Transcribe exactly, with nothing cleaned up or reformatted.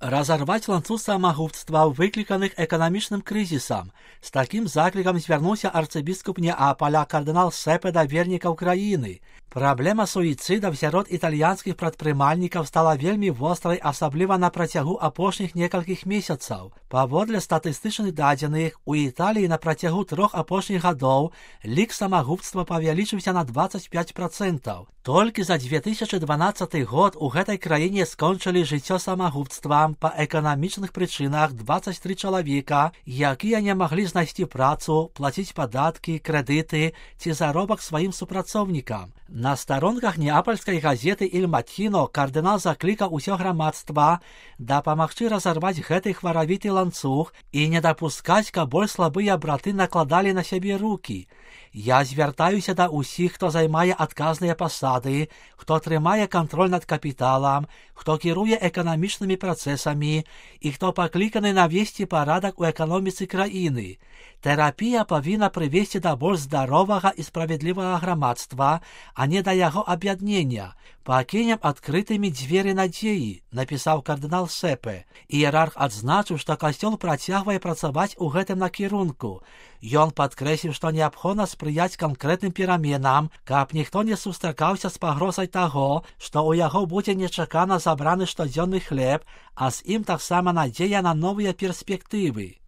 Разорвать ланцуг самогубства, выкликаних економічним кризисом. З таким закликом звернувся арцибіскуп Неаполя кардинал Сепе до верника Украины. Проблема суицидов сярод итальянских прадпрымальнікаў стала вельмі вострай, асабліва на працягу апошніх некалькіх месяцаў. Паводле статыстычных дадзеных, у Італіі на працягу трох апошніх гадоў лік самагубства павялічыўся на двадцать пять процентов. Толькі за две тысячи дванадцаты год у гэтай краіне скончылі жыццё самагубствам па эканамічных прычынах двадцать три чалавека, якія не маглі знайсці працу, плаціць падаткі, крэдыты ці заробак сваім супрацоўнікам. На старонках неапальскай газеты «Иль Матхіно» кардынал заклікаў усё грамадства дапамагчы разарваць гэты хваравіты ланцуг і не дапускаць, каб больш слабыя браты накладалі на сябе рукі. Я звяртаюся да ўсіх, хто займае адказныя пасады, хто трымае кантроль над капіталам, хто кіруе эканамічнымі працэсамі і хто пакліканы навесці парадак у эканоміцы краіны. Тэрапія павінна прывесці да больш здаровага і справядлівага грамадства, а не да яго аб'яднення. Пакінем адкрытымі дзверы надзеі, напісаў кардынал Сепе. Іерарх адзначыў, што касцёл працягвае працаваць у гэтым накірунку. Ён падкрэсліў, што неабходна спрыяць канкрэтным пераменам, каб ніхто не сустракаўся з пагрозай таго, што ў яго будзе нечакана забраны штодзённы хлеб, а з ім таксама надзея на новыя перспектывы.